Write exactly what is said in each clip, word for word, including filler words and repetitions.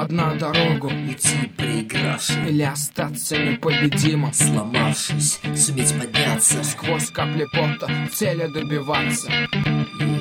одна дорогу: идти проигравшим или остаться непобедимым, сломавшись, суметь подняться сквозь капли пота, цели добиваться. yeah.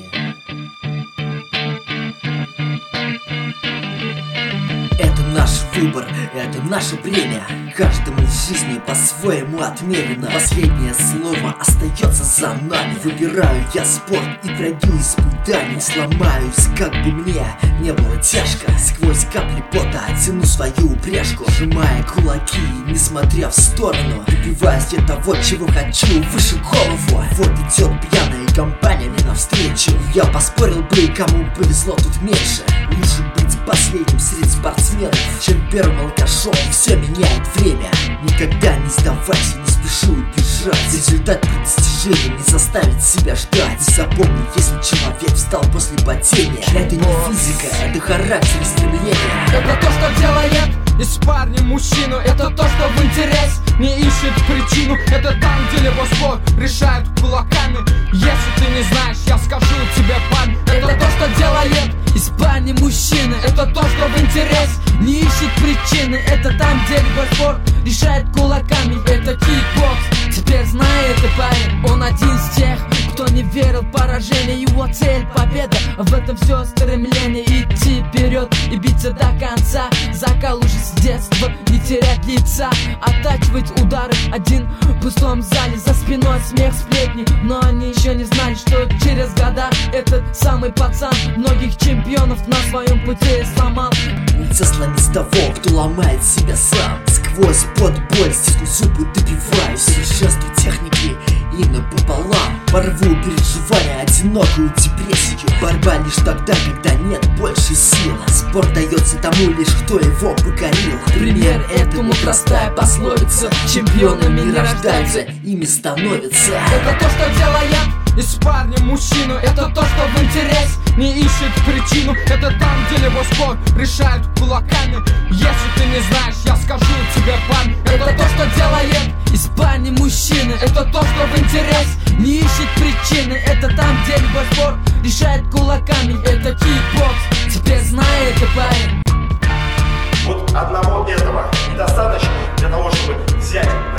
Это наш выбор, это наше бремя. Каждому в жизни по-своему отмерено. Последнее слово остается за нами. Выбираю я спорт и пройду испытания. Сломаюсь, как бы мне не было тяжко. Сквозь капли пота тяну свою упряжку, сжимая кулаки, не смотря в сторону. Добиваюсь я того, чего хочу, выше голову. Вот идет пьяная компания мне навстречу. Я поспорил бы, кому повезло тут меньше. Лучше быть последним среди спортсменов, чем первым алкашом. Все меняет время. Никогда не сдавайся, не спеши убежать. Результат при достижении не заставит себя ждать. И запомни, если человек встал после падения, это не физика, это характер и стремление. Это то, что делает из парня мужчину. Это то, что в интерес не ищет причину. Это там, где любой спор решают кулаками. Если ты не знаешь, я скажу тебе, парень. Это то, что делает из парня мужчины. Это то, что в интерес не ищет причины. Это там, где любой спор решает кулаками. Это кикбокс, теперь знает и парень. Он один из тех, кто не верил в поражение. Его цель победа, в этом все стремление. Идти вперед и биться до конца. Закалывшись с детства, не терять лица. Оттачивать удары один в пустом зале. За спиной смех, сплетни, но они еще не знали, что через года этот самый пацан многих чемпионов на своем пути сломал. Лица сломи с того, кто ломает себя сам. Сквозь под боль, стисну зубы, добиваюсь совершенству техники и напополам. Порву переживания, одинокую депрессию. Борьба лишь тогда, когда нет больше сил. Спорт дается тому лишь, кто его покорил. Пример этому простая пословица: чемпионами не рождаются, ими становятся. Это то, что делает из парня мужчину. Это то, что в интерес не ищет причину. Это там, где любой спор решают кулаками. Если ты не знаешь, я скажу тебе, парень. Это то, что делает из парня мужчины. Это то, что в интерес не ищет причины. Это там, где любой спор решает кулаками. Это кикбокс, теперь знает и парень. Вот одного этого недостаточно для того, чтобы взять